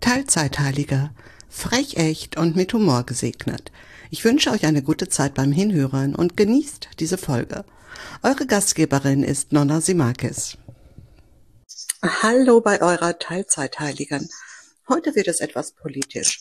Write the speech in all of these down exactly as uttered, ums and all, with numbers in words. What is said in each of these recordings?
Teilzeitheiliger, frech echt und mit Humor gesegnet. Ich wünsche euch eine gute Zeit beim Hinhören und genießt diese Folge. Eure Gastgeberin ist Nonna Simakis. Hallo bei eurer Teilzeitheiligen. Heute wird es etwas politisch.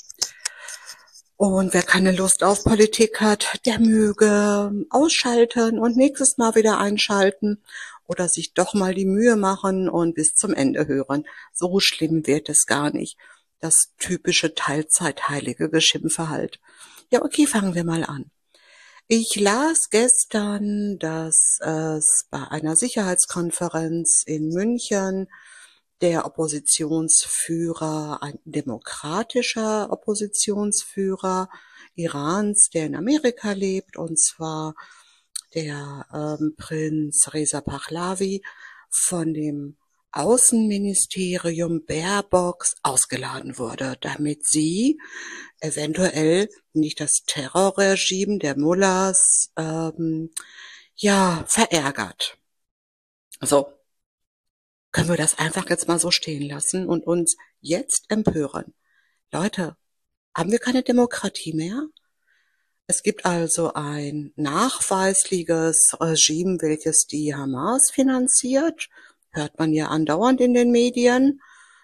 Und wer keine Lust auf Politik hat, der möge ausschalten und nächstes Mal wieder einschalten oder sich doch mal die Mühe machen und bis zum Ende hören. So schlimm wird es gar nicht. Das typische Teilzeitheilige Geschimpfe halt. Ja, okay, fangen wir mal an. Ich las gestern, dass es bei einer Sicherheitskonferenz in München der Oppositionsführer, ein demokratischer Oppositionsführer Irans, der in Amerika lebt, und zwar der ähm, Prinz Reza Pahlavi, von dem Außenministerium Baerbock ausgeladen wurde, damit sie eventuell nicht das Terrorregime der Mullahs ähm, ja verärgert. So. Können wir das einfach jetzt mal so stehen lassen und uns jetzt empören? Leute, haben wir keine Demokratie mehr? Es gibt also ein nachweisliches Regime, welches die Hamas finanziert. Hört man ja andauernd in den Medien.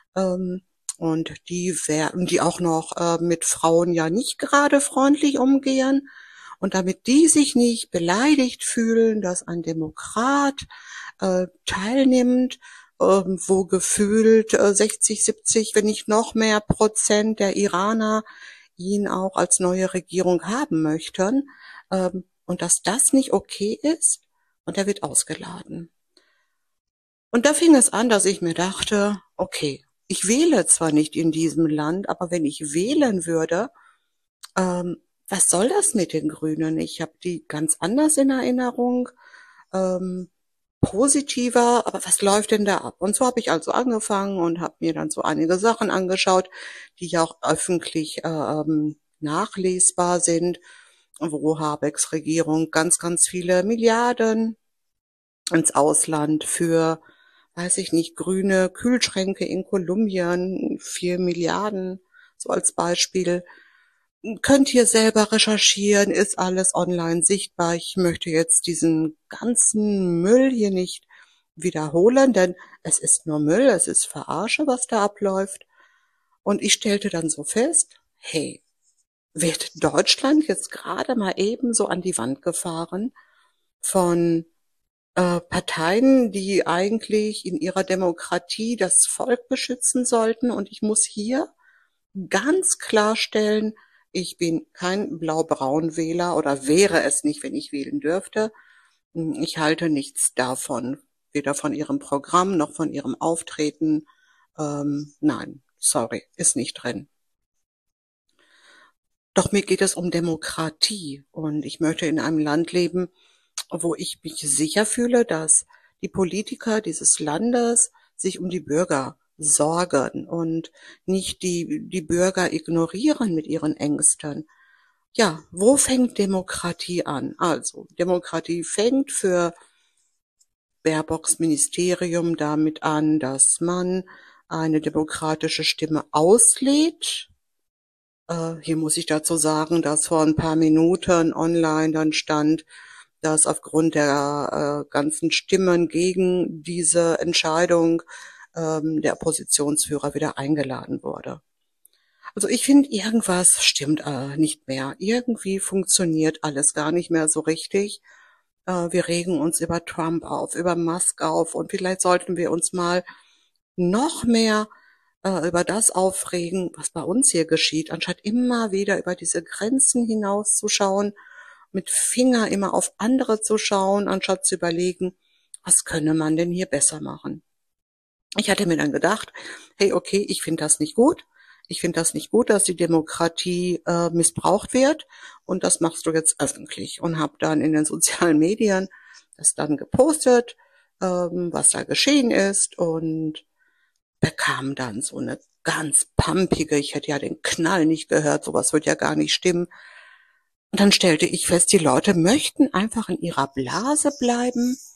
Und die werden, die auch noch äh, mit Frauen ja nicht gerade freundlich umgehen. Und damit die sich nicht beleidigt fühlen, dass ein Demokrat äh, teilnimmt, wo gefühlt sechzig, siebzig, wenn nicht noch mehr Prozent der Iraner ihn auch als neue Regierung haben möchten, und dass das nicht okay ist, und er wird ausgeladen. Und da fing es an, dass ich mir dachte, okay, ich wähle zwar nicht in diesem Land, aber wenn ich wählen würde, ähm, was soll das mit den Grünen? Ich habe die ganz anders in Erinnerung, ähm, positiver, aber was läuft denn da ab? Und so habe ich also angefangen und habe mir dann so einige Sachen angeschaut, die ja auch öffentlich ähm, nachlesbar sind, wo Habecks Regierung ganz, ganz viele Milliarden ins Ausland für, weiß ich nicht, grüne Kühlschränke in Kolumbien, vier Milliarden, so als Beispiel. Könnt ihr selber recherchieren, ist alles online sichtbar. Ich möchte jetzt diesen ganzen Müll hier nicht wiederholen, denn es ist nur Müll, es ist Verarsche, was da abläuft. Und ich stellte dann so fest, hey, wird Deutschland jetzt gerade mal eben so an die Wand gefahren von äh, Parteien, die eigentlich in ihrer Demokratie das Volk beschützen sollten? Und ich muss hier ganz klarstellen, ich bin kein Blau-Braun-Wähler oder wäre es nicht, wenn ich wählen dürfte. Ich halte nichts davon, weder von ihrem Programm noch von ihrem Auftreten. Ähm, nein, sorry, ist nicht drin. Doch mir geht es um Demokratie und ich möchte in einem Land leben, wo ich mich sicher fühle, dass die Politiker dieses Landes sich um die Bürger sorgen und nicht die, die Bürger ignorieren mit ihren Ängsten. Ja, wo fängt Demokratie an? Also, Demokratie fängt für Baerbocks Ministerium damit an, dass man eine demokratische Stimme auslädt. Äh, hier muss ich dazu sagen, dass vor ein paar Minuten online dann stand, dass aufgrund der äh, ganzen Stimmen gegen diese Entscheidung der Oppositionsführer wieder eingeladen wurde. Also ich finde, irgendwas stimmt äh, nicht mehr. Irgendwie funktioniert alles gar nicht mehr so richtig. Äh, wir regen uns über Trump auf, über Musk auf, und vielleicht sollten wir uns mal noch mehr äh, über das aufregen, was bei uns hier geschieht, anstatt immer wieder über diese Grenzen hinauszuschauen, mit Finger immer auf andere zu schauen, anstatt zu überlegen, was könne man denn hier besser machen. Ich hatte mir dann gedacht, hey, okay, ich finde das nicht gut. Ich finde das nicht gut, dass die Demokratie äh, missbraucht wird, und das machst du jetzt öffentlich. Und habe dann in den sozialen Medien das dann gepostet, ähm, was da geschehen ist, und bekam dann so eine ganz pumpige, ich hätte ja den Knall nicht gehört, sowas wird ja gar nicht stimmen. Und dann stellte ich fest, die Leute möchten einfach in ihrer Blase bleiben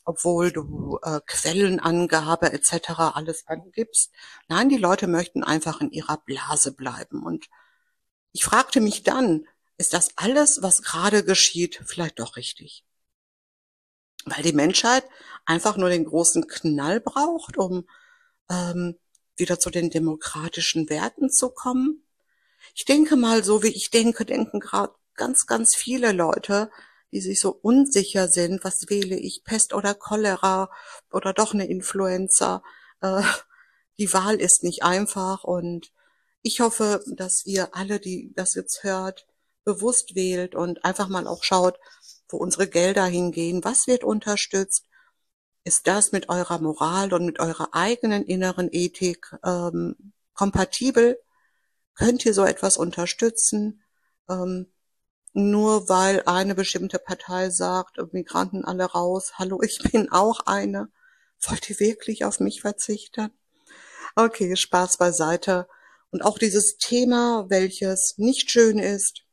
obwohl du äh, Quellenangabe et cetera alles angibst. Nein, die Leute möchten einfach in ihrer Blase bleiben. Und ich fragte mich dann, ist das alles, was gerade geschieht, vielleicht doch richtig? Weil die Menschheit einfach nur den großen Knall braucht, um ähm, wieder zu den demokratischen Werten zu kommen. Ich denke mal, so wie ich denke, denken gerade ganz, ganz viele Leute, die sich so unsicher sind, was wähle ich, Pest oder Cholera oder doch eine Influenza. Äh, die Wahl ist nicht einfach und ich hoffe, dass ihr alle, die das jetzt hört, bewusst wählt und einfach mal auch schaut, wo unsere Gelder hingehen, was wird unterstützt. Ist das mit eurer Moral und mit eurer eigenen inneren Ethik ähm, kompatibel? Könnt ihr so etwas unterstützen? Ähm, nur weil eine bestimmte Partei sagt, Migranten alle raus, hallo, ich bin auch eine. Wollt ihr wirklich auf mich verzichten? Okay, Spaß beiseite. Und auch dieses Thema, welches nicht schön ist,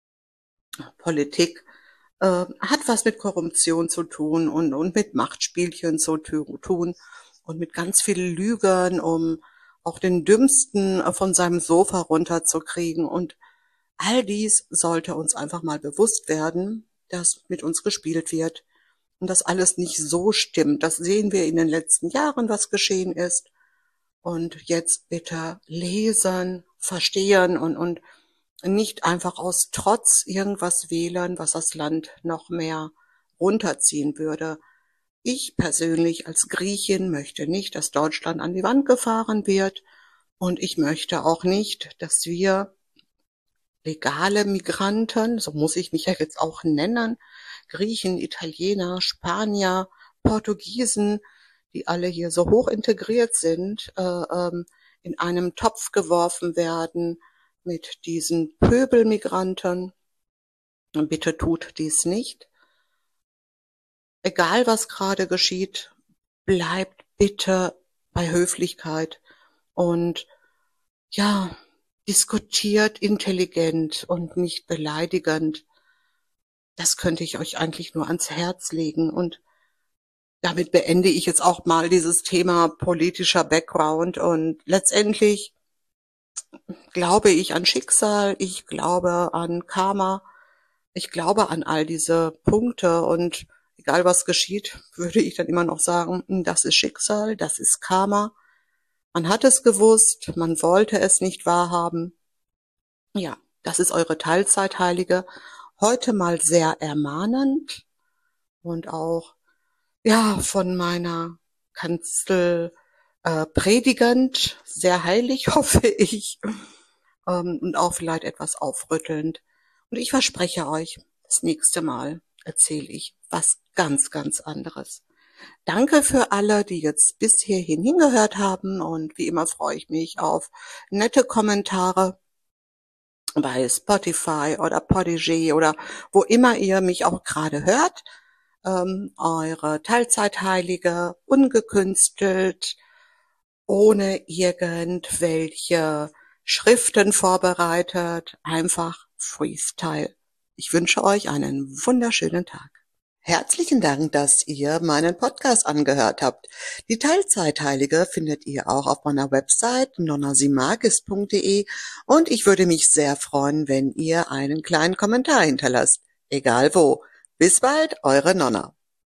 Politik, äh, hat was mit Korruption zu tun und, und mit Machtspielchen zu tun und mit ganz vielen Lügen, um auch den Dümmsten von seinem Sofa runterzukriegen. Und all dies sollte uns einfach mal bewusst werden, dass mit uns gespielt wird und dass alles nicht so stimmt. Das sehen wir in den letzten Jahren, was geschehen ist. Und jetzt bitte lesen, verstehen und, und nicht einfach aus Trotz irgendwas wählen, was das Land noch mehr runterziehen würde. Ich persönlich als Griechin möchte nicht, dass Deutschland an die Wand gefahren wird. Und ich möchte auch nicht, dass wir legale Migranten, so muss ich mich ja jetzt auch nennen, Griechen, Italiener, Spanier, Portugiesen, die alle hier so hoch integriert sind, äh, ähm, in einem Topf geworfen werden mit diesen Pöbelmigranten. Und bitte tut dies nicht. Egal was gerade geschieht, bleibt bitte bei Höflichkeit und ja, diskutiert intelligent und nicht beleidigend. Das könnte ich euch eigentlich nur ans Herz legen. Und damit beende ich jetzt auch mal dieses Thema politischer Background. Und letztendlich glaube ich an Schicksal, ich glaube an Karma, ich glaube an all diese Punkte. Und egal was geschieht, würde ich dann immer noch sagen, das ist Schicksal, das ist Karma. Man hat es gewusst, man wollte es nicht wahrhaben. Ja, das ist eure Teilzeitheilige. Heute mal sehr ermahnend und auch, ja, von meiner Kanzel äh, predigend, sehr heilig, hoffe ich, ähm, und auch vielleicht etwas aufrüttelnd. Und ich verspreche euch, das nächste Mal erzähle ich was ganz, ganz anderes. Danke für alle, die jetzt bis hierhin hingehört haben und wie immer freue ich mich auf nette Kommentare bei Spotify oder Podigy oder wo immer ihr mich auch gerade hört. Ähm, eure Teilzeitheilige, ungekünstelt, ohne irgendwelche Schriften vorbereitet, einfach Freestyle. Ich wünsche euch einen wunderschönen Tag. Herzlichen Dank, dass ihr meinen Podcast angehört habt. Die Teilzeitheilige findet ihr auch auf meiner Website nonnasimagis punkt de und ich würde mich sehr freuen, wenn ihr einen kleinen Kommentar hinterlasst. Egal wo. Bis bald, eure Nonna.